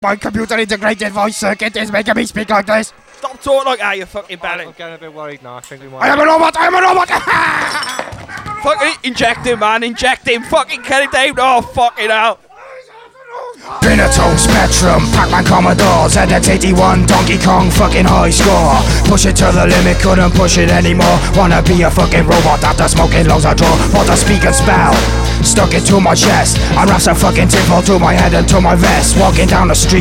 My computer integrated voice circuit is making me speak like this. Stop talking like that, you fucking belly. I'm getting a bit worried now. I think we might. I am a robot! I am a robot! Fucking inject him, man. Inject him. Fucking kill him, Dave. Oh, fucking hell. Pinnacle, Spectrum, Pac-Man, Commodores, ZX81, Donkey Kong, fucking high score. Push it to the limit, couldn't push it anymore. Wanna be a fucking robot after smoking loads of draw. Want to speak and spell, stuck it to my chest. I wrap some fucking tinfoil to my head and to my vest. Walking down the street.